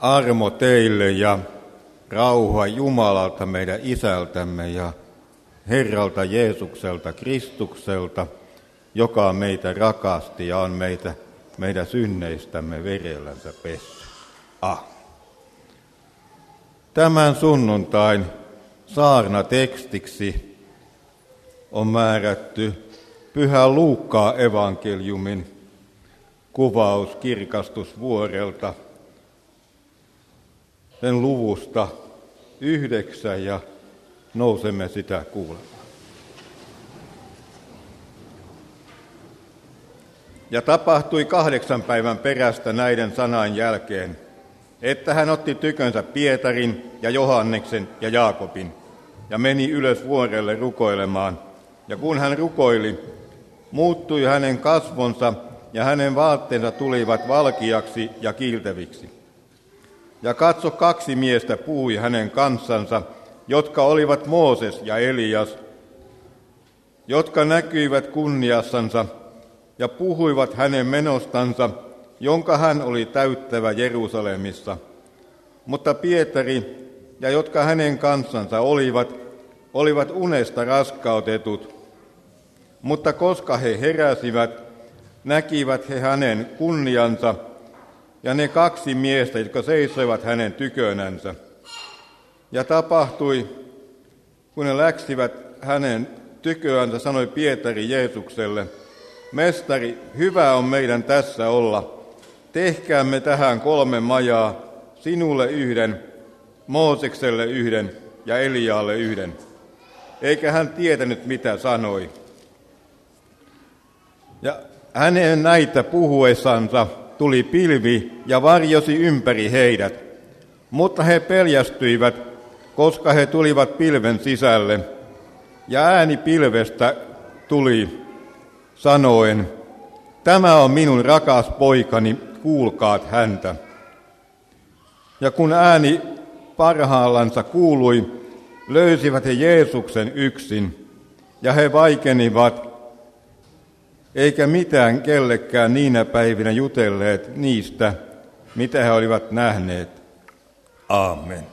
Armo teille ja rauha Jumalalta meidän Isältämme ja Herralta Jeesukselta Kristukselta, joka meitä rakasti ja on meidän synneistämme verellänsä pessyt. Tämän sunnuntain saarnatekstiksi on määrätty Pyhä Luukkaan evankeliumin kuvaus kirkastusvuorelta, sen luvusta 9 ja nousemme sitä kuulemaan. Ja tapahtui 8 päivän perästä näiden sanain jälkeen, että hän otti tykönsä Pietarin ja Johanneksen ja Jaakobin ja meni ylös vuorelle rukoilemaan. Ja kun hän rukoili, muuttui hänen kasvonsa ja hänen vaatteensa tulivat valkeaksi ja kiiltäviksi. Ja katso, 2 miestä puhui hänen kanssansa, jotka olivat Mooses ja Elias, jotka näkyivät kunniassansa ja puhuivat hänen menostansa, jonka hän oli täyttävä Jerusalemissa. Mutta Pietari ja jotka hänen kanssansa olivat unesta raskautetut. Mutta koska he heräsivät, näkivät he hänen kunniansa ja ne 2 miestä, jotka seisoivat hänen tykönänsä. Ja tapahtui, kun ne läksivät hänen tyköänsä, sanoi Pietari Jeesukselle, Mestari, hyvä on meidän tässä olla. Tehkäämme tähän 3 majaa, sinulle 1, Moosekselle 1 ja Eliaalle 1. Eikä hän tietänyt, mitä sanoi. Ja hänen näitä puhuessansa tuli pilvi ja varjosi ympäri heidät, mutta he peljästyivät, koska he tulivat pilven sisälle. Ja ääni pilvestä tuli sanoen, tämä on minun rakas poikani, kuulkaat häntä. Ja kun ääni parhaallansa kuului, löysivät he Jeesuksen yksin, ja he vaikenivat, eikä mitään kellekään niinä päivinä jutelleet niistä, mitä he olivat nähneet. Aamen.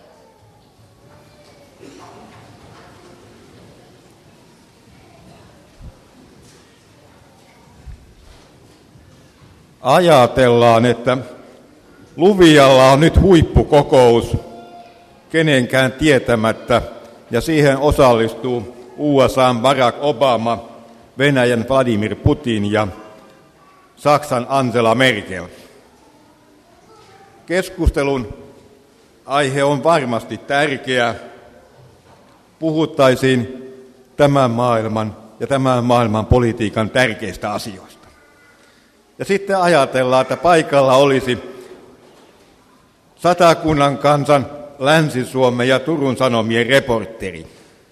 Ajatellaan, että Luvialla on nyt huippukokous kenenkään tietämättä, ja siihen osallistuu USA:n Barack Obama, Venäjän Vladimir Putin ja Saksan Angela Merkel. Keskustelun aihe on varmasti tärkeä. Puhuttaisiin tämän maailman politiikan tärkeistä asioista. Ja sitten ajatellaan, että paikalla olisi Satakunnan kansan, Länsi-Suomen ja Turun Sanomien reporteri.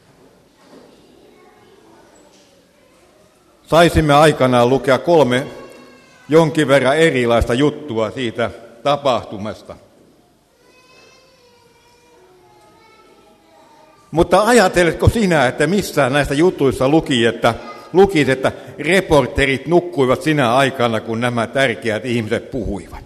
Saisimme aikanaan lukea 3 jonkin verran erilaista juttua siitä tapahtumasta. Mutta ajatelletko sinä, että missään näistä jutuissa lukisi, että reporterit nukkuivat sinä aikana, kun nämä tärkeät ihmiset puhuivat?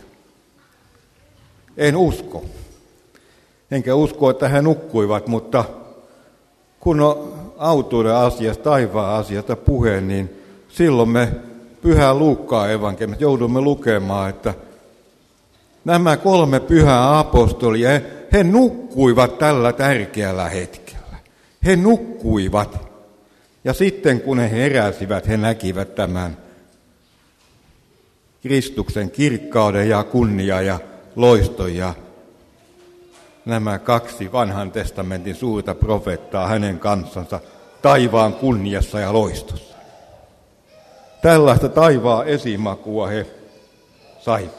En usko. Enkä usko, että he nukkuivat, mutta kun on autuuden asiasta, taivaan asiasta puhe, niin silloin me Pyhä Luukkaan evankeliumista joudumme lukemaan, että nämä 3 pyhää apostolia, he nukkuivat tällä tärkeällä hetkellä. He nukkuivat. Ja sitten kun he heräsivät, he näkivät tämän Kristuksen kirkkauden ja kunnia ja loiston ja nämä 2 vanhan testamentin suurta profeettaa hänen kanssansa taivaan kunniassa ja loistossa. Tällaista taivaan esimakua he saivat.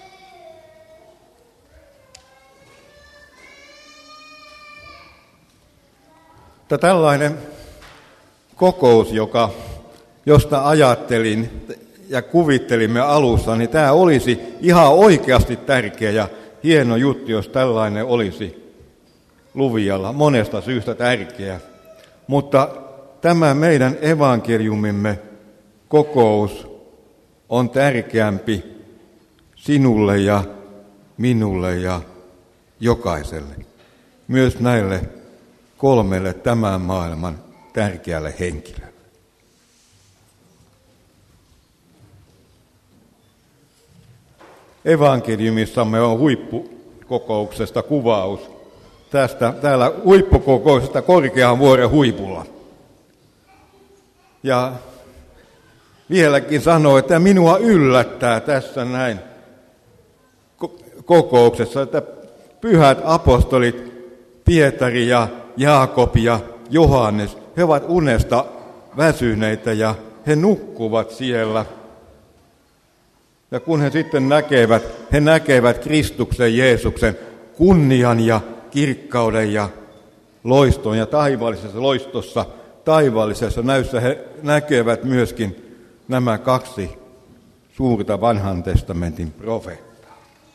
Tällainen kokous, josta ajattelin ja kuvittelimme alussa, niin tämä olisi ihan oikeasti tärkeä ja hieno juttu, jos tällainen olisi Luvialla. Monesta syystä tärkeä. Mutta tämä meidän evankeliumimme kokous on tärkeämpi sinulle ja minulle ja jokaiselle, myös näille 3 tämän maailman tärkeälle henkilölle. Evankeliumissamme on huippukokouksesta kuvaus. Täällä huippukokouksesta korkean vuoren huipulla. Ja vieläkin sanoo, että minua yllättää tässä näin kokouksessa, että pyhät apostolit Pietari ja Jaakob ja Johannes, he ovat unesta väsyneitä ja he nukkuvat siellä. Ja kun he sitten näkevät Kristuksen Jeesuksen kunnian ja kirkkauden ja loiston ja taivaallisessa loistossa, taivaallisessa näyssä he näkevät myöskin nämä 2 suurta vanhan testamentin profeettaa.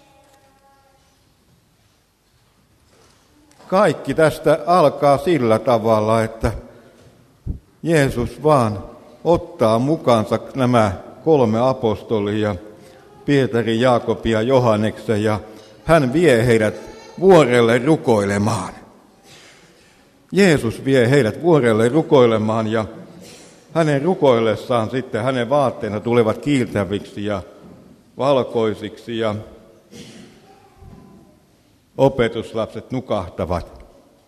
Kaikki tästä alkaa sillä tavalla, että Jeesus vaan ottaa mukaansa nämä 3 apostolia, Pietari, Jaakob ja Johanneksen, ja hän vie heidät vuorelle rukoilemaan. Jeesus vie heidät vuorelle rukoilemaan, ja hänen rukoillessaan sitten hänen vaatteensa tulevat kiiltäviksi ja valkoisiksi, ja opetuslapset nukahtavat.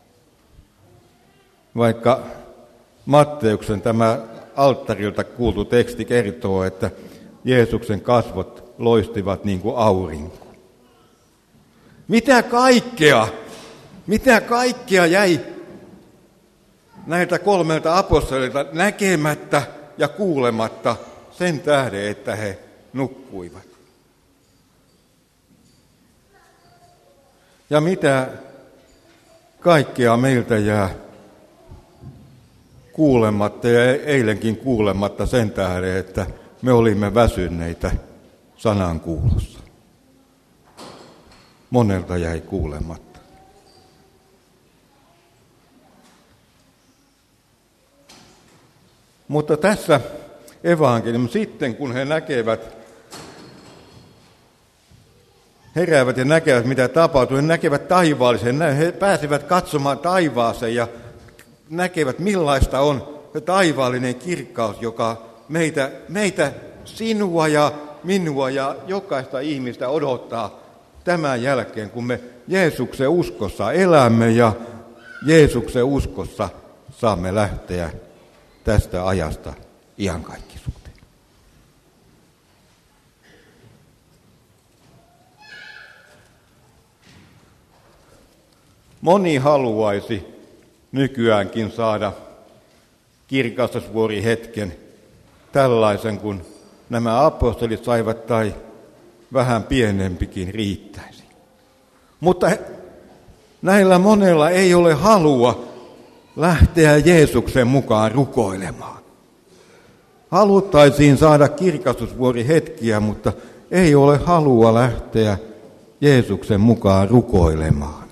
Vaikka Matteuksen tämä alttarilta kuultu teksti kertoo, että Jeesuksen kasvot loistivat niin kuin aurinko. Mitä kaikkea jäi näiltä 3 apostolilta näkemättä ja kuulematta sen tähden, että he nukkuivat? Ja mitä kaikkea meiltä jää kuulematta ja eilenkin kuulematta sen tähden, että me olimme väsyneitä sanan kuulossa. Monelta jäi kuulematta. Mutta tässä evankeliumissa sitten, kun he heräävät ja näkevät, mitä tapahtuu, he näkevät taivaallisen, he pääsevät katsomaan taivaaseen ja näkevät, millaista on se taivaallinen kirkkaus, joka meitä, sinua ja minua ja jokaista ihmistä odottaa tämän jälkeen, kun me Jeesuksen uskossa elämme ja Jeesuksen uskossa saamme lähteä tästä ajasta iankaikkisuuteen. Moni haluaisi nykyäänkin saada kirkastusvuorihetken tällaisen kuin nämä apostolit saivat tai vähän pienempikin riittäisi. Mutta näillä monella ei ole halua lähteä Jeesuksen mukaan rukoilemaan. Haluttaisiin saada kirkastusvuorihetkiä, mutta ei ole halua lähteä Jeesuksen mukaan rukoilemaan.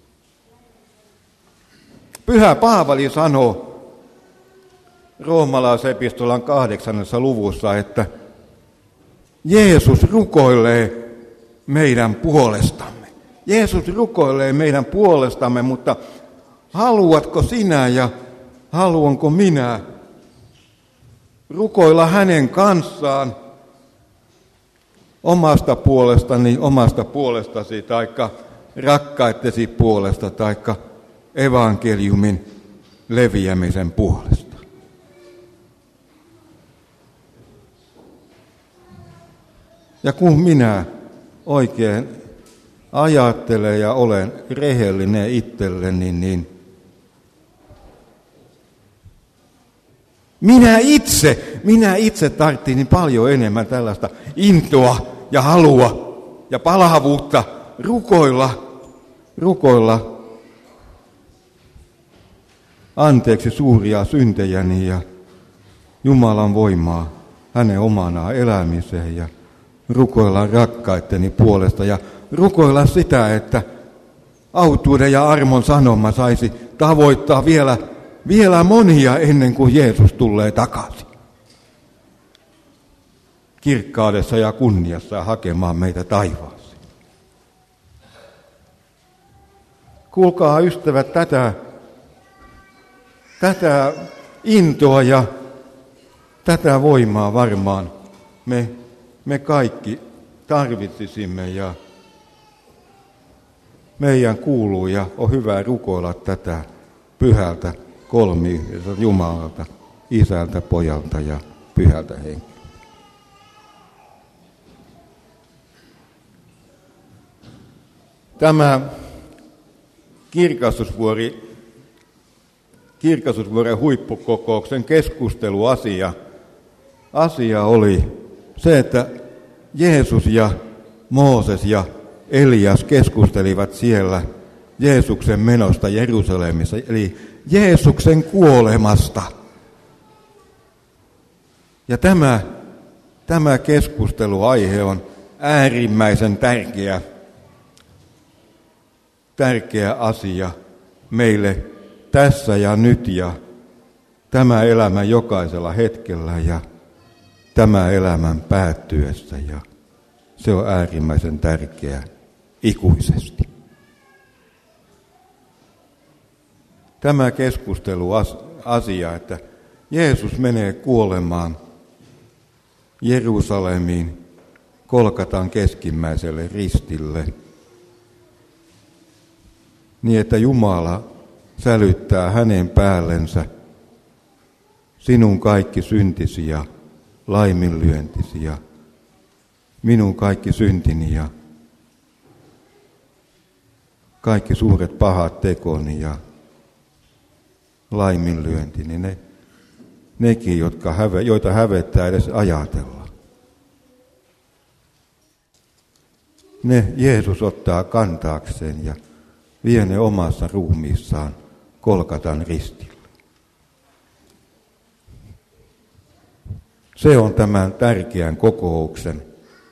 Pyhä Paavali sanoo Roomalaisepistolan 8. luvussa, että Jeesus rukoilee meidän puolestamme. Jeesus rukoilee meidän puolestamme, mutta haluatko sinä ja haluanko minä rukoilla hänen kanssaan omasta puolestani, omasta puolestasi, taikka rakkaittesi puolesta, taikka evankeliumin leviämisen puolesta? Ja kun minä oikein ajattelen ja olen rehellinen itselleni, niin minä itse tarvitsin niin paljon enemmän tällaista intoa ja halua ja palavuutta rukoilla anteeksi suuria syntejäni ja Jumalan voimaa hänen omanaan elämiseen ja rukoilla rakkaitteni puolesta ja rukoilla sitä, että autuuden ja armon sanoma saisi tavoittaa vielä monia ennen kuin Jeesus tulee takaisin. Kirkkaudessa ja kunniassa hakemaan meitä taivaaseen. Kuulkaa ystävät tätä intoa ja tätä voimaa varmaan me kaikki tarvitsisimme ja meidän kuuluu ja on hyvä rukoilla tätä pyhältä kolmiyhdeltä Jumalalta, Isältä, Pojalta ja Pyhältä Hengeltä. Tämä Kirkastusvuoren huippukokouksen keskusteluasia oli se, että Jeesus ja Mooses ja Elias keskustelivat siellä Jeesuksen menosta Jerusalemissa, eli Jeesuksen kuolemasta. Ja tämä keskusteluaihe on äärimmäisen tärkeä asia meille tässä ja nyt ja tämä elämän jokaisella hetkellä ja tämä elämän päättyessä ja se on äärimmäisen tärkeä ikuisesti. Tämä keskusteluasia, että Jeesus menee kuolemaan Jerusalemiin Golgatan keskimmäiselle ristille, niin että Jumala sälyttää hänen päällensä sinun kaikki syntisi ja laiminlyöntisi ja minun kaikki syntini ja kaikki suuret pahat tekoni ja laiminlyöntini, nekin, joita hävettää edes ajatella. Ne Jeesus ottaa kantaakseen ja vie ne omassa ruumiissaan Golgatan ristille. Se on tämän tärkeän kokouksen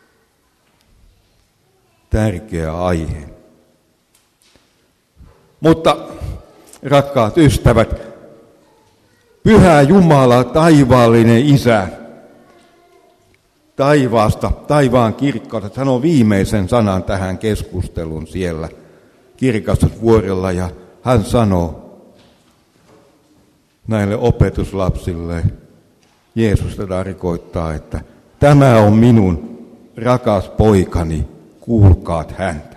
tärkeä aihe. Mutta, rakkaat ystävät, pyhä Jumala, taivaallinen Isä, taivaasta, taivaan kirkkaudesta, sanoo viimeisen sanan tähän keskusteluun siellä Kirkastusvuorella, ja hän sanoo näille opetuslapsille, Jeesus tarkoittaa, että tämä on minun rakas poikani, kuulkaat häntä.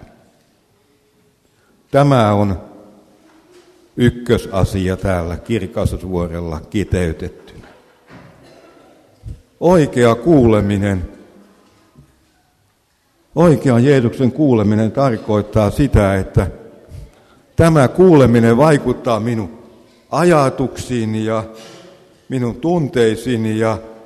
Tämä on ykkösasia täällä Kirkastusvuorella kiteytettynä. Oikea Jeesuksen kuuleminen tarkoittaa sitä, että tämä kuuleminen vaikuttaa minun ajatuksiini ja minun tunteisiini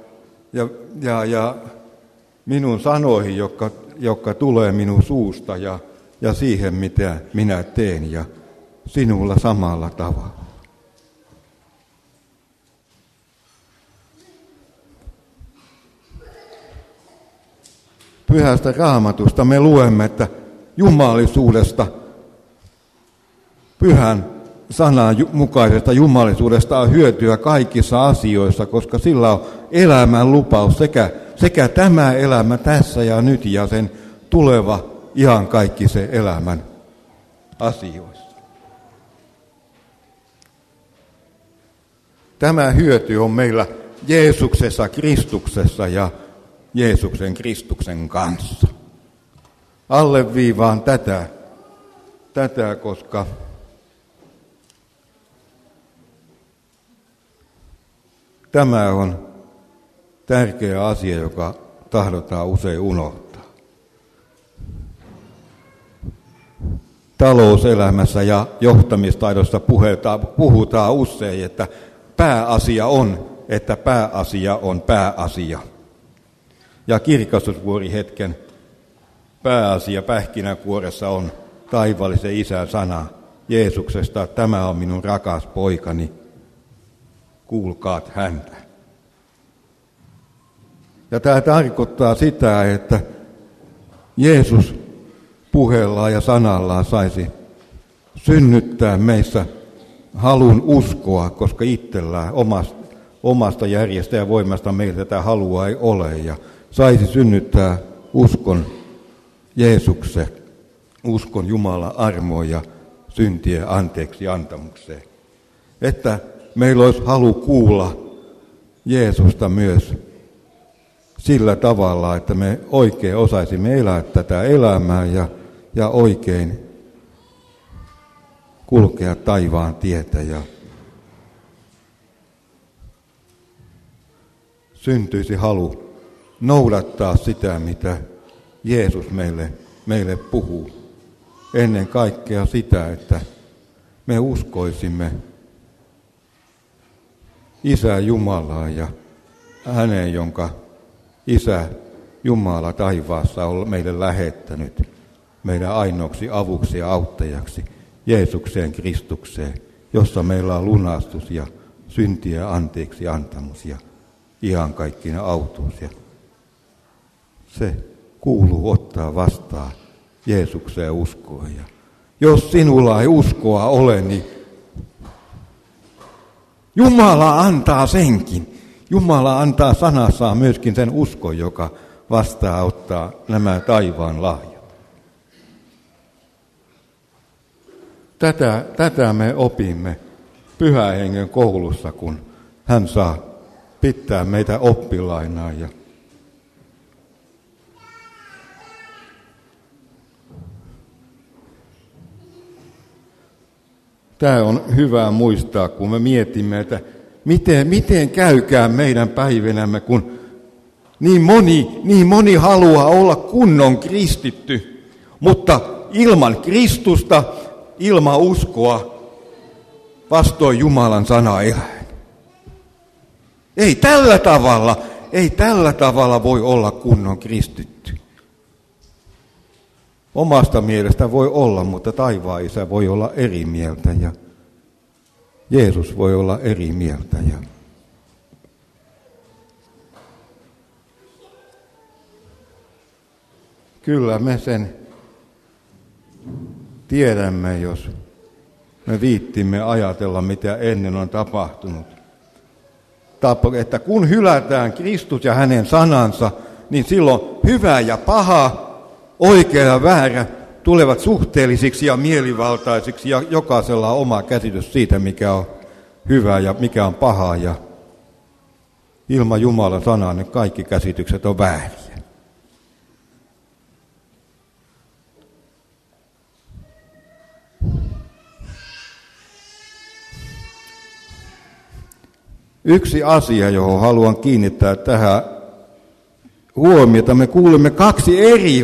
ja minun sanoihin, jotka tulee minun suusta ja siihen, mitä minä teen ja sinulla samalla tavalla. Pyhästä Raamatusta me luemme, että jumalisuudesta, pyhän sanan mukaisesta jumalisuudesta on hyötyä kaikissa asioissa, koska sillä on elämän lupaus sekä tämä elämä tässä ja nyt ja sen tuleva ihan kaikki se elämän asioissa. Tämä hyöty on meillä Jeesuksessa, Kristuksessa ja Jeesuksen Kristuksen kanssa. Alleviivaan tätä, koska tämä on tärkeä asia, joka tahdotaan usein unohtaa. Talouselämässä ja johtamistaidossa puhutaan usein, että pääasia on pääasia. Ja kirkastusvuorihetken pääasia pähkinänkuoressa on taivaallisen Isän sana Jeesuksesta, tämä on minun rakas poikani, kuulkaat häntä. Ja tämä tarkoittaa sitä, että Jeesus puheellaan ja sanallaan saisi synnyttää meissä halun uskoa, koska itsellään omasta järjestäjävoimasta meillä tätä halua ei ole, ja saisi synnyttää uskon Jeesukseen, uskon Jumalan armoon ja syntien anteeksi antamukseen. Että meillä olisi halu kuulla Jeesusta myös sillä tavalla, että me oikein osaisimme elää tätä elämää ja oikein kulkea taivaan tietä ja syntyisi halu noudattaa sitä, mitä Jeesus meille puhuu. Ennen kaikkea sitä, että me uskoisimme Isä Jumalaa ja häneen, jonka Isä Jumala taivaassa on meille lähettänyt meidän ainoaksi avuksi ja auttajaksi Jeesukseen Kristukseen, jossa meillä on lunastus ja syntien anteeksi antamus ja iankaikkinen autuus. Ja se kuuluu ottaa vastaan Jeesukseen uskoa. Ja jos sinulla ei uskoa ole, niin Jumala antaa senkin. Jumala antaa sanassaan myöskin sen uskon, joka vastaanottaa nämä taivaan lahjat. Tätä me opimme Pyhän Hengen koulussa, kun hän saa pitää meitä oppilainaan. Ja tämä on hyvä muistaa, kun me mietimme, että miten käykään meidän päivinämme, kun niin moni haluaa olla kunnon kristitty, mutta ilman Kristusta, ilman uskoa, vastoin Jumalan sanaa eläen. Ei tällä tavalla voi olla kunnon kristitty. Omasta mielestä voi olla, mutta taivaan Isä voi olla eri mieltä ja Jeesus voi olla eri mieltä. Ja kyllä me sen tiedämme, jos me viittimme ajatella, mitä ennen on tapahtunut. Että kun hylätään Kristus ja hänen sanansa, niin silloin hyvä ja paha, oikea ja väärä tulevat suhteellisiksi ja mielivaltaisiksi ja jokaisella on oma käsitys siitä, mikä on hyvä ja mikä on paha. Ja ilman Jumalan sanaa ne kaikki käsitykset on vääriä. Yksi asia, johon haluan kiinnittää tähän huomiota, me kuulemme kaksi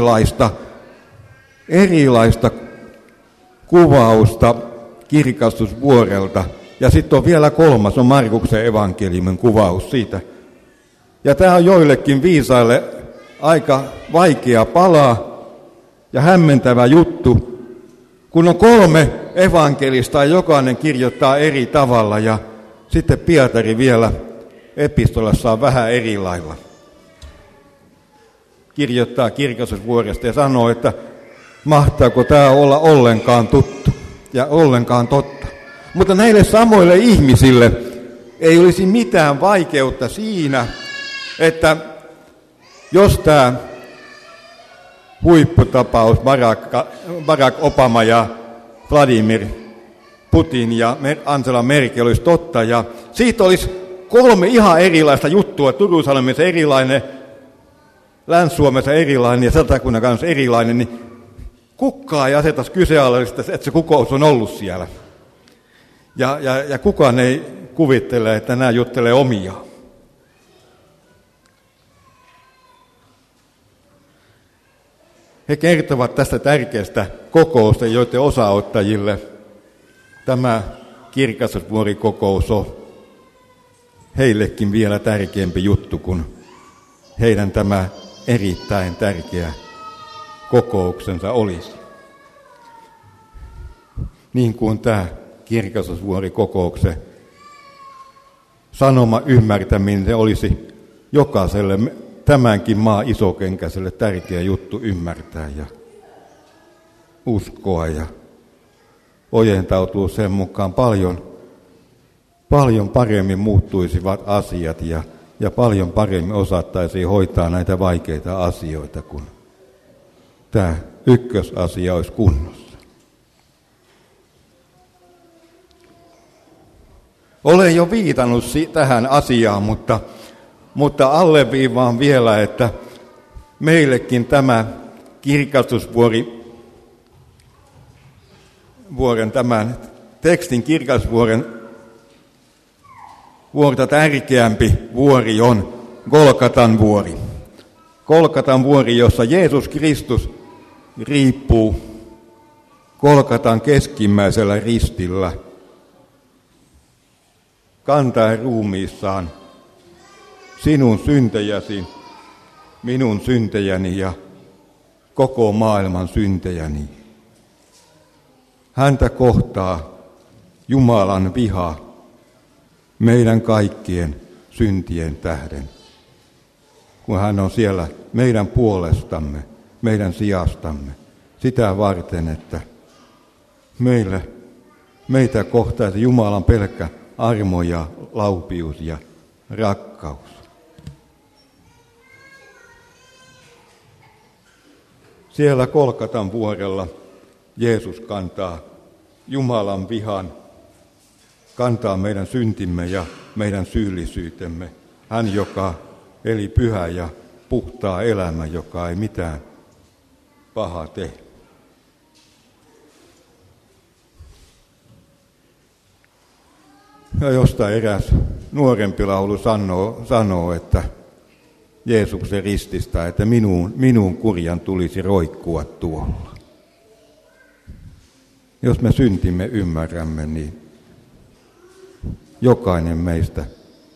erilaista kuvausta kirkastusvuorelta. Ja sitten on vielä kolmas, on Markuksen evankeliumin kuvaus siitä. Ja tämä on joillekin viisaille aika vaikea palaa ja hämmentävä juttu, kun on kolme evankelista ja jokainen kirjoittaa eri tavalla ja sitten Pietari vielä epistolassaan vähän eri lailla. Kirjoittaa kirkastusvuoresta ja sanoo, että mahtaako tämä olla ollenkaan tuttu ja ollenkaan totta. Mutta näille samoille ihmisille ei olisi mitään vaikeutta siinä, että jos tämä huipputapaus Barack Obama ja Vladimir Putin ja Angela Merkel olisi totta, ja siitä olisi kolme ihan erilaista juttua, Turusalamissa erilainen, Länsi-Suomessa erilainen ja Satakunnan kanssa erilainen, niin kukaan ei asetaisi kyseenalaista, että se kokous on ollut siellä. Ja kukaan ei kuvittele, että nämä juttelee omia. He kertovat tästä tärkeästä kokousta, joiden osaottajille tämä kirkastusvuorikokous on heillekin vielä tärkeämpi juttu kuin heidän tämä erittäin tärkeä kokouksensa olisi. Niin kuin tämä kirkastusvuorikokouksen sanoma ymmärtäminen, se olisi jokaiselle tämänkin maan isokenkäiselle tärkeä juttu ymmärtää ja uskoa ja ojentautuu sen mukaan paljon paremmin muuttuisivat asiat ja paljon paremmin osattaisiin hoitaa näitä vaikeita asioita, kun tämä ykkösasia olisi kunnossa. Olen jo viitannut tähän asiaan, mutta alleviivaan vielä, että meillekin tämä kirkastusvuoren, tämän tekstin kirkastusvuoren vuorta tärkeämpi vuori on Golgatan vuori. Golgatan vuori, jossa Jeesus Kristus riippuu Golgatan keskimmäisellä ristillä, kantaen ruumiissaan sinun syntejäsi, minun syntejäni ja koko maailman syntejäni. Häntä kohtaa Jumalan viha meidän kaikkien syntien tähden, kun hän on siellä meidän puolestamme, meidän sijastamme, sitä varten, että meitä kohtaisi Jumalan pelkkä armo ja laupius ja rakkaus. Siellä Golgatan vuorella Jeesus kantaa Jumalan vihan, kantaa meidän syntimme ja meidän syyllisyytemme. Hän, joka eli pyhä ja puhtaa elämä, joka ei mitään pahaa tee. Ja jostain eräs nuorempi laulu sanoo, että Jeesuksen rististä, että minun kurjan tulisi roikkua tuolla. Jos me syntimme ymmärrämme, niin jokainen meistä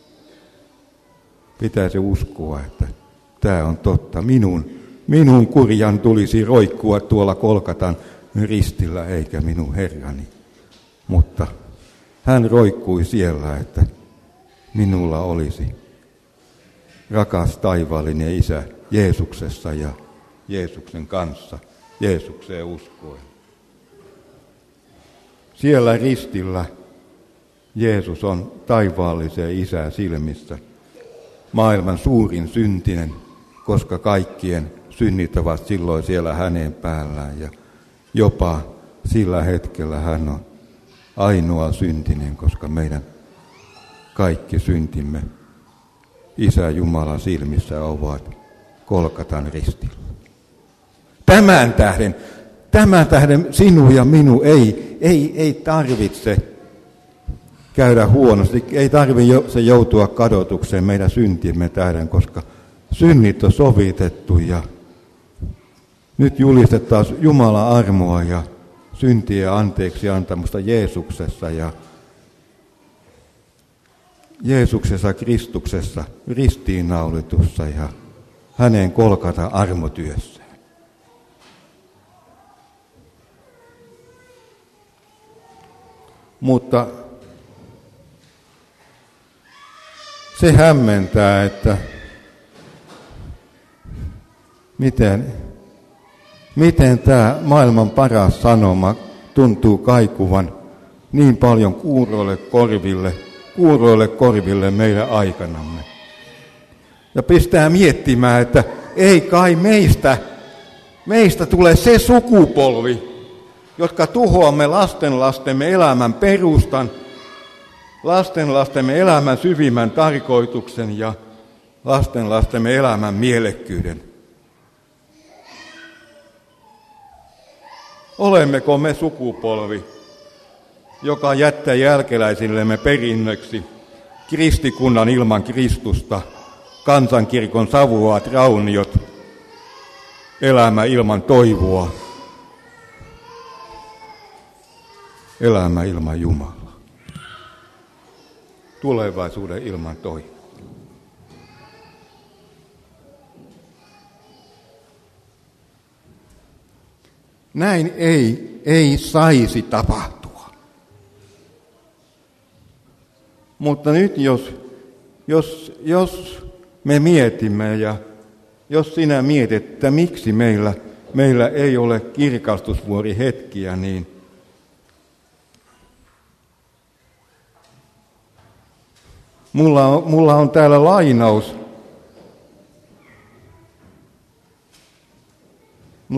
pitäisi uskoa, että tämä on totta. Minun kurjan tulisi roikkua tuolla Golgatan ristillä, eikä minun Herrani. Mutta hän roikkui siellä, että minulla olisi rakas taivaallinen Isä Jeesuksessa ja Jeesuksen kanssa, Jeesukseen uskoen. Siellä ristillä Jeesus on taivaallisen Isän silmissä maailman suurin syntinen, koska kaikkien synnit ovat silloin siellä hänen päällään ja jopa sillä hetkellä hän on ainoa syntinen, koska meidän kaikki syntimme Isä Jumalan silmissä ovat Golgatan ristillä. Tämän tähden sinun ja minun ei tarvitse käydä huonosti, ei tarvitse joutua kadotukseen meidän syntimme tähden, koska synnit on sovitettu ja nyt julistetaan Jumalan armoa ja syntien anteeksi antamusta Jeesuksessa ja Jeesuksessa Kristuksessa ristiinnaulitussa ja hänen Golgatan armotyössään. Mutta se hämmentää, että miten tämä maailman paras sanoma tuntuu kaikuvan niin paljon kuuroille korville meidän aikanamme. Ja pistää miettimään, että ei kai meistä tule se sukupolvi, jotka tuhoamme lastenlastemme elämän perustan, lastenlastemme elämän syvimmän tarkoituksen ja lastenlastemme elämän mielekkyyden. Olemmeko me sukupolvi, joka jättää jälkeläisillemme perinnöksi kristikunnan ilman Kristusta, kansankirkon savuaat rauniot, elämä ilman toivoa, elämä ilman Jumalaa, tulevaisuuden ilman toivoa. Näin ei saisi tapahtua. Mutta nyt jos me mietimme ja jos sinä mietit, että miksi meillä ei ole kirkastusvuorihetkiä, niin mulla on täällä lainaus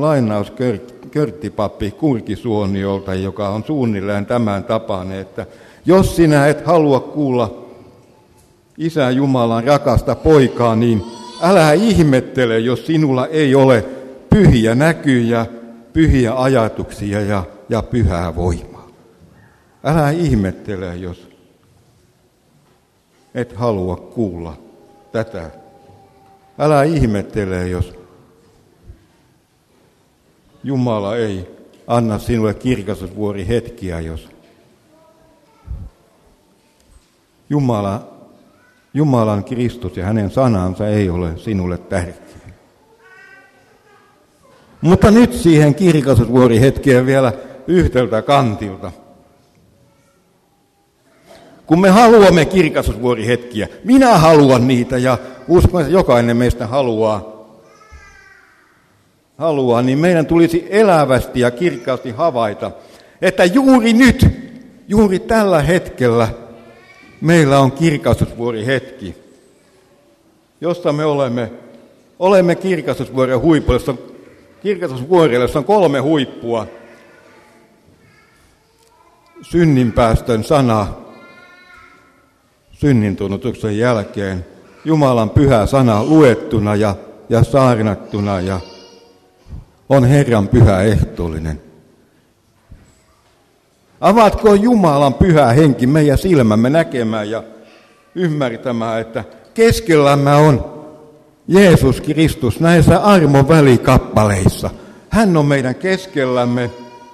Körttipappi Kurkisuoniolta, joka on suunnilleen tämän tapainen, että Jos sinä et halua kuulla Isä Jumalan rakasta poikaa, niin älä ihmettele, jos sinulla ei ole pyhiä näkyjä, pyhiä ajatuksia ja pyhää voimaa. Älä ihmettele, jos et halua kuulla tätä. Älä ihmettele, jos Jumala ei anna sinulle kirkastusvuorihetkiä, jos Jumalan Kristus ja hänen sanansa ei ole sinulle tärkeä. Mutta nyt siihen kirkastusvuorihetkeen vielä yhdeltä kantilta. Kun me haluamme kirkastusvuorihetkiä, minä haluan niitä ja uskon, että jokainen meistä haluaa, niin meidän tulisi elävästi ja kirkkaasti havaita, että juuri nyt, juuri tällä hetkellä meillä on kirkastusvuorihetki, jossa me olemme kirkastusvuoren huipulla. Kirkastusvuorelle, jossa on 3 huippua. Synninpäästön sana synnintunnutuksen jälkeen, Jumalan pyhä sana luettuna ja saarnattuna ja on Herran pyhä ehtoollinen. Avatko Jumalan pyhä henki meidän silmämme näkemään ja ymmärtämään, että keskellämme on Jeesus Kristus näissä armon välikappaleissa. Hän on meidän keskellämme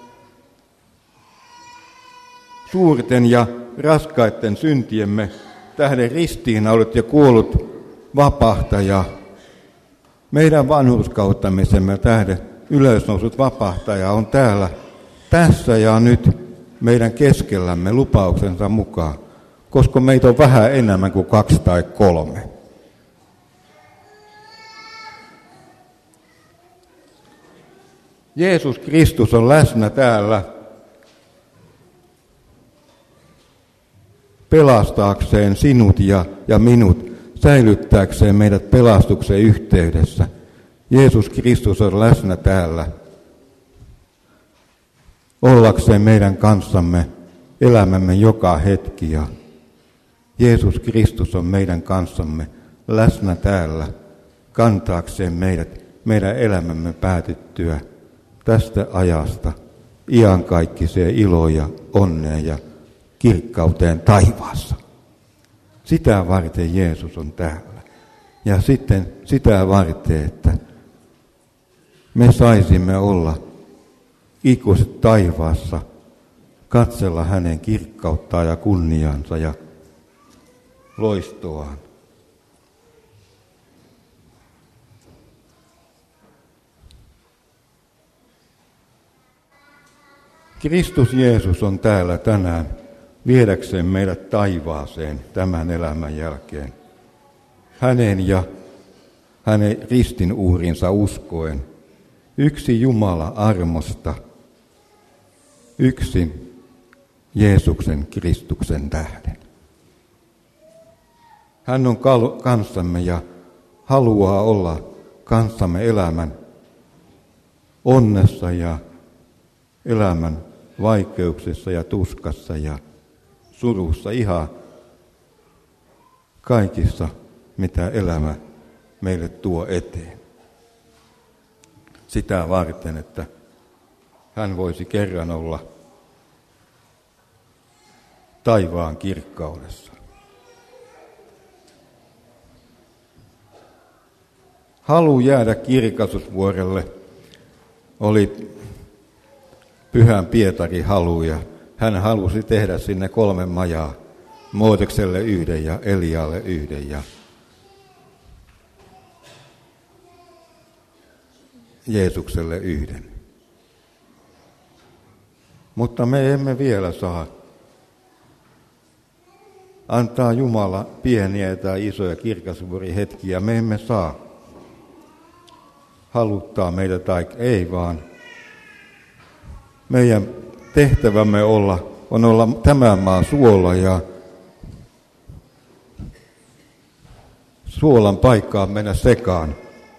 suurten ja raskaiden syntiemme tähden ristiinnaulut ja kuollut vapahtaja. Meidän vanhurskauttamisemme tähden ylösnousut vapahtaja on täällä, tässä ja nyt meidän keskellämme lupauksensa mukaan, koska meitä on vähän enemmän kuin 2 tai 3. Jeesus Kristus on läsnä täällä pelastaakseen sinut ja minut, säilyttääkseen meidät pelastuksen yhteydessä. Jeesus Kristus on läsnä täällä ollakseen meidän kanssamme elämämme joka hetki. Ja Jeesus Kristus on meidän kanssamme läsnä täällä kantaakseen meidän elämämme päätyttyä tästä ajasta iankaikkiseen iloon ja onneen ja kirkkauteen taivaassa. Sitä varten Jeesus on täällä. Ja sitten sitä varten, että me saisimme olla ikuisesti taivaassa, katsella hänen kirkkauttaan ja kunniansa ja loistoaan. Kristus Jeesus on täällä tänään viedäkseen meidät taivaaseen tämän elämän jälkeen. Hänen ja hänen ristin uhrinsa uskoen. Yksi Jumala armosta, yksin Jeesuksen Kristuksen tähden. Hän on kanssamme ja haluaa olla kanssamme elämän onnessa ja elämän vaikeuksissa ja tuskassa ja surussa, ihan kaikissa, mitä elämä meille tuo eteen. Sitä varten, että hän voisi kerran olla taivaan kirkkaudessa. Halu jäädä kirkastusvuorelle oli Pyhän Pietarin halu, ja hän halusi tehdä sinne 3 majaa, Moosekselle 1 ja Elialle 1 ja Jeesukselle 1. Mutta me emme vielä saa antaa Jumala pieniä tai isoja kirkasvuorihetkiä. Me emme saa haluttaa meitä tai ei, vaan meidän tehtävämme on olla tämän maan suola, ja suolan paikkaan mennä sekaan.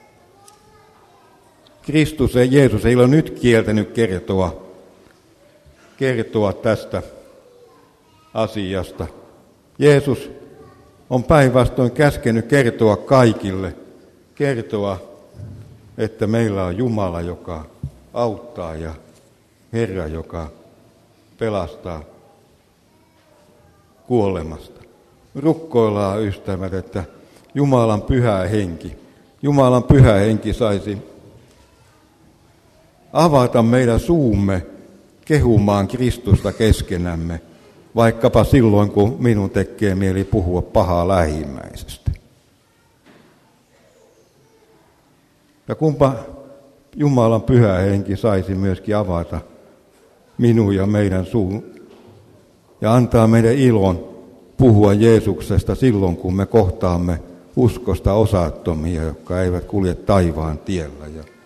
Kristus ja Jeesus ei ole nyt kieltänyt kertoa tästä asiasta. Jeesus on päinvastoin käskenyt kertoa kaikille, että meillä on Jumala, joka auttaa ja Herra, joka pelastaa kuolemasta. Rukkoillaan, ystävät, että Jumalan pyhä henki saisi avata meidän suumme kehumaan Kristusta keskenämme, vaikkapa silloin, kun minun tekee mieli puhua pahaa lähimmäisestä. Ja kumpa Jumalan pyhä henki saisi myöskin avata minun ja meidän suun ja antaa meidän ilon puhua Jeesuksesta silloin, kun me kohtaamme uskosta osattomia, jotka eivät kulje taivaan tiellä.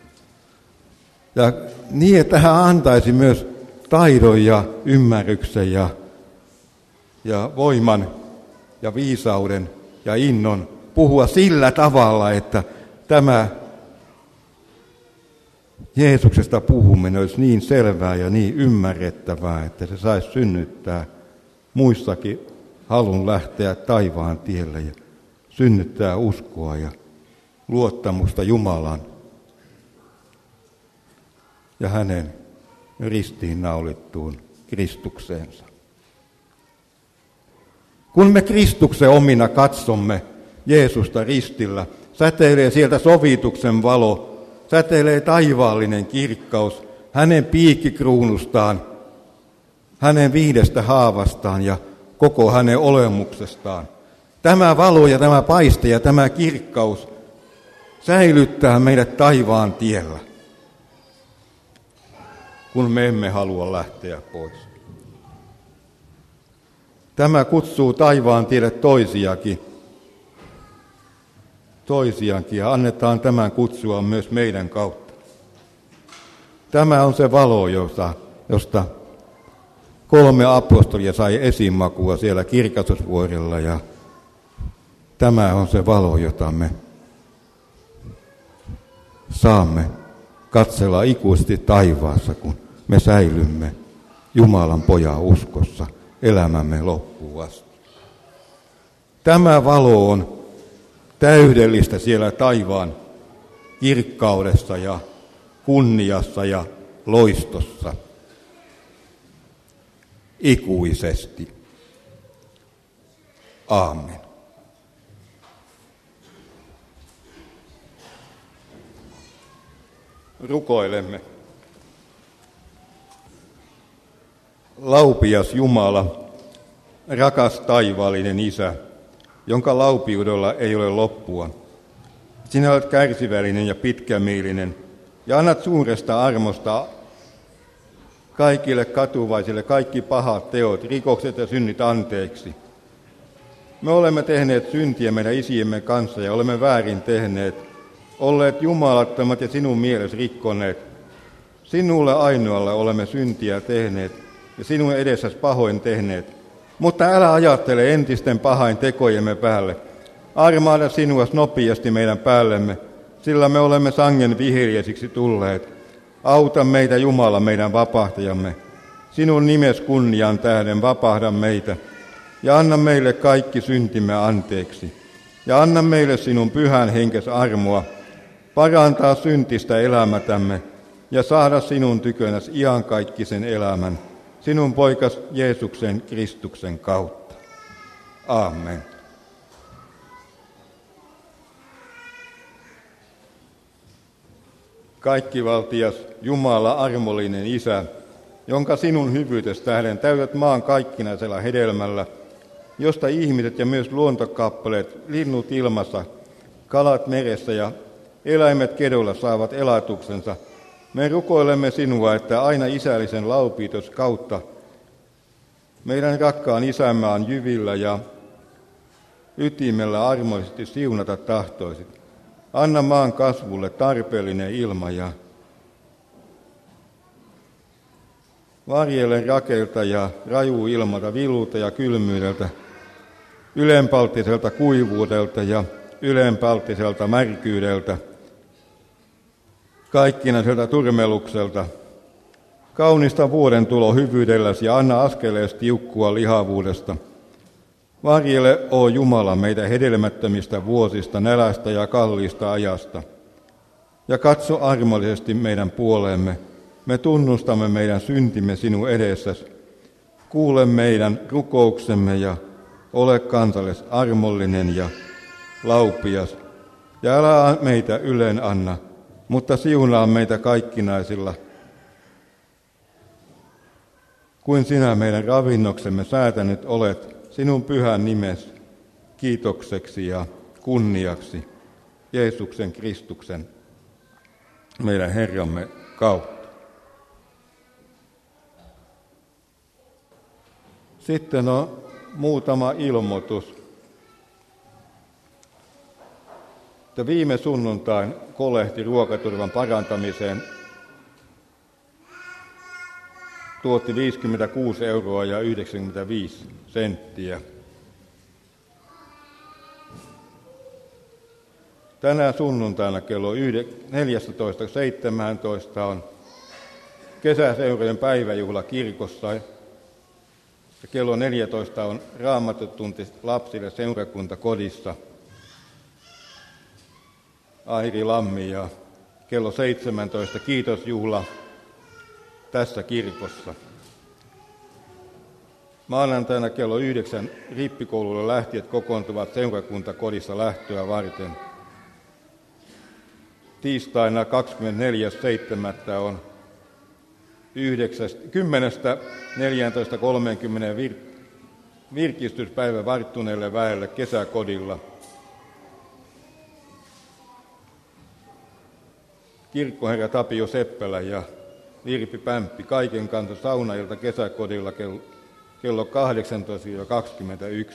Ja niin, että hän antaisi myös taidon ja ymmärryksen ja voiman ja viisauden ja innon puhua sillä tavalla, että tämä Jeesuksesta puhuminen olisi niin selvää ja niin ymmärrettävää, että se saisi synnyttää muissakin halun lähteä taivaan tielle ja synnyttää uskoa ja luottamusta Jumalan ja hänen ristiinnaulittuun Kristukseensa. Kun me Kristuksen omina katsomme Jeesusta ristillä, säteilee sieltä sovituksen valo, säteilee taivaallinen kirkkaus hänen piikkikruunustaan, hänen 5 haavastaan ja koko hänen olemuksestaan. Tämä valo ja tämä paiste ja tämä kirkkaus säilyttää meidät taivaan tiellä, kun me emme halua lähteä pois. Tämä kutsuu taivaan tielle toisiakin ja annetaan tämän kutsua myös meidän kautta. Tämä on se valo, josta 3 apostolia sai esimakua siellä Kirkastusvuorella ja tämä on se valo, jota me saamme katsella ikuisesti taivaassa, kun me säilymme Jumalan pojan uskossa elämämme loppuun asti. Tämä valo on täydellistä siellä taivaan kirkkaudessa ja kunniassa ja loistossa ikuisesti. Aamen. Rukoilemme. Laupias Jumala, rakas taivaallinen Isä, jonka laupiudella ei ole loppua. Sinä olet kärsivällinen ja pitkämielinen ja annat suuresta armosta kaikille katuvaisille kaikki pahat teot, rikokset ja synnit anteeksi. Me olemme tehneet syntiä meidän isiemme kanssa ja olemme väärin tehneet, olleet jumalattomat ja sinun mielesi rikkoneet. Sinulle ainoalle olemme syntiä tehneet ja sinun edessäsi pahoin tehneet. Mutta älä ajattele entisten pahain tekojemme päälle. Armaada sinua nopeasti meidän päällemme, sillä me olemme sangen viheliäisiksi tulleet. Auta meitä Jumala, meidän vapahtajamme. Sinun nimes kunnian tähden vapahda meitä ja anna meille kaikki syntimme anteeksi. Ja anna meille sinun pyhän henkes armoa, parantaa syntistä elämätämme ja saada sinun tykönäsi iankaikkisen elämän, sinun poikas Jeesuksen Kristuksen kautta. Aamen. Kaikkivaltias Jumala, armollinen Isä, jonka sinun hyvyytes tähden täytät maan kaikkinaisella hedelmällä, josta ihmiset ja myös luontokappaleet, linnut ilmassa, kalat meressä ja eläimet kedolla saavat elatuksensa, me rukoilemme sinua, että aina isällisen laupiitos kautta meidän rakkaan isänmaan jyvillä ja ytimellä armoisesti siunata tahtoisit. Anna maan kasvulle tarpeellinen ilma ja varjelle rakeilta ja raju ilmalta, viluuta ja kylmyydeltä, ylenpalttiselta kuivuudelta ja ylenpalttiselta märkyydeltä, kaikkinaiselta turmelukselta, Kaunista vuoden tulo hyvyydelläsi ja anna askeleesi tiukkua lihavuudesta. Varjele, o Jumala, meitä hedelmättömistä vuosista, nälästä ja kalliista ajasta. Ja katso armollisesti meidän puoleemme. Me tunnustamme meidän syntimme sinun edessäsi. Kuule meidän rukouksemme ja ole kansalles armollinen ja laupias. Ja älä meitä ylen anna, mutta siunaa meitä kaikkinaisilla, kuin sinä meidän ravinnoksemme säätänyt olet sinun pyhän nimesi kiitokseksi ja kunniaksi Jeesuksen Kristuksen, meidän Herramme kautta. Sitten on muutama ilmoitus. Viime sunnuntain kolehti ruokaturvan parantamiseen tuotti 56 euroa ja 95 senttiä. Tänä sunnuntaina kello 14.17 on kesäseurojen päiväjuhla kirkossa. Ja kello 14 on raamattotunti lapsille seurakuntakodissa Airi Lammi ja kello 17 kiitosjuhla tässä kirkossa. Maanantaina kello 9 rippikoululle lähtijät kokoontuvat seurakuntakodissa lähtöä varten. Tiistaina 24.7. on 10.14.30 virkistyspäivä varttuneelle väelle kesäkodilla. Kirkkoherra Tapio Seppälä ja Virpi Pämppi kaiken kanssa saunailta kesäkodilla kello 18-21.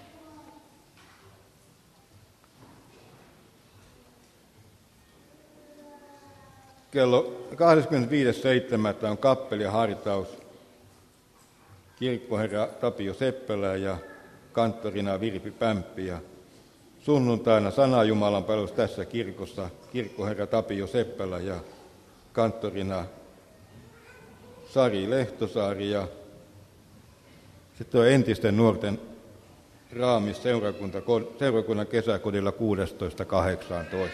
Kello 25.7. on kappelihartaus. Kirkkoherra Tapio Seppälä ja kanttorina Virpi Pämppi. Ja sunnuntaina Sana-Jumalan palvelus tässä kirkossa kirkkoherra Tapio Seppälä ja kanttorina Sari Lehtosaari ja sitten on entisten nuorten raamis seurakunnan kesäkodilla 16.18.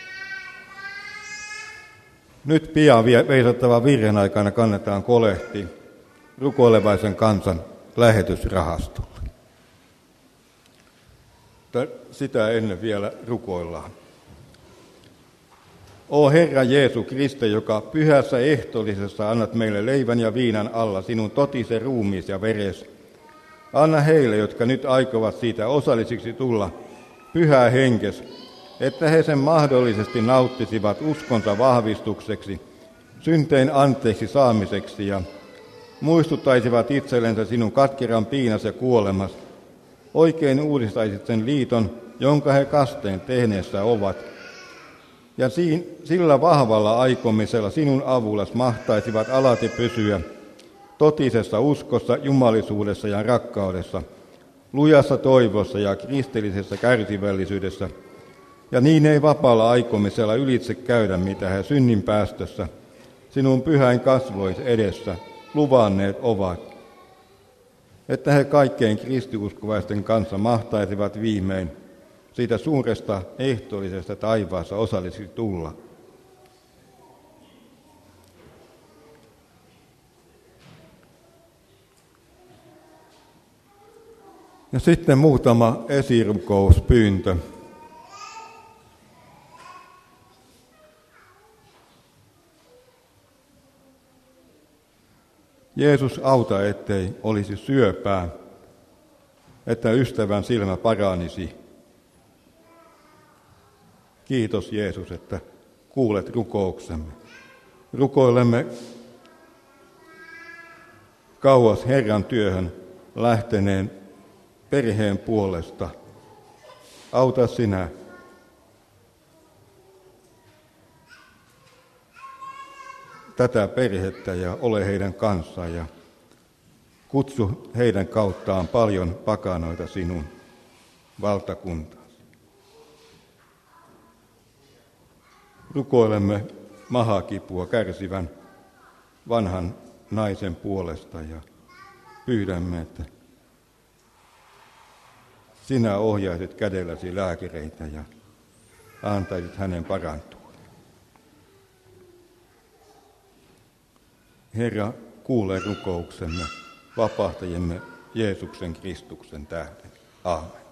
Nyt pian veisattavan virren aikana kannetaan kolehti rukoilevaisen kansan lähetysrahastolle. Sitä ennen vielä rukoillaan. O Herra Jeesu Kriste, joka pyhässä ehtoollisessa annat meille leivän ja viinan alla sinun totisen ruumiis ja veres, anna heille, jotka nyt aikovat siitä osallisiksi tulla, pyhää henkes, että he sen mahdollisesti nauttisivat uskonsa vahvistukseksi, syntein anteeksi saamiseksi ja muistuttaisivat itsellensä sinun katkeran piinas ja kuolemas, oikein uudistaisit sen liiton, jonka he kasteen tehneessä ovat, ja sillä vahvalla aikomisella sinun avullas mahtaisivat alati pysyä totisessa uskossa, jumalisuudessa ja rakkaudessa, lujassa toivossa ja kristillisessä kärsivällisyydessä, ja niin ei vapaalla aikomisella ylitse käydä, mitä he synnin päästössä sinun pyhäin kasvois edessä luvanneet ovat, että he kaikkein kristiuskovaisten kanssa mahtaisivat viimein siitä suuresta ehtoollisesta taivaassa osallisiksi tulla. Ja sitten muutama esirukouspyyntö. Jeesus, auta, ettei olisi syöpää, että ystävän silmä paranisi. Kiitos Jeesus, että kuulet rukouksemme. Rukoilemme kauas Herran työhön lähteneen perheen puolesta. Auta sinä. Tätä perhettä ja ole heidän kanssaan ja kutsu heidän kauttaan paljon pakanoita sinun valtakuntaasi. Rukoilemme mahakipua kärsivän vanhan naisen puolesta ja pyydämme, että sinä ohjaisit kädelläsi lääkäreitä ja antaisit hänen parantua. Herra, kuule rukouksemme vapahtajiemme Jeesuksen Kristuksen tähden. Aamen.